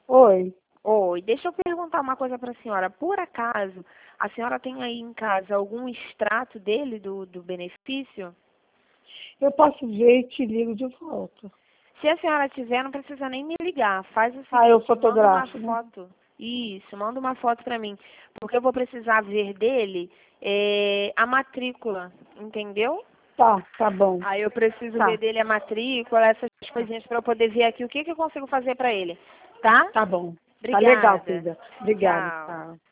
Oi. Oi, deixa eu perguntar uma coisa para a senhora. Por acaso, a senhora tem aí em casa algum extrato dele, do benefício? Eu posso ver e te ligo de volta. Se a senhora tiver, não precisa nem me ligar. Faz o Eu seguinte, manda uma fotografo, né? foto. Isso, manda uma foto para mim. Porque eu vou precisar ver dele a matrícula, entendeu? Tá bom. Aí eu preciso ver Tá, dele a matrícula, essas coisinhas para eu poder ver aqui o que eu consigo fazer para ele. Tá? tá bom. Tá legal, Obrigada. filha. Obrigada, Tchau. tá.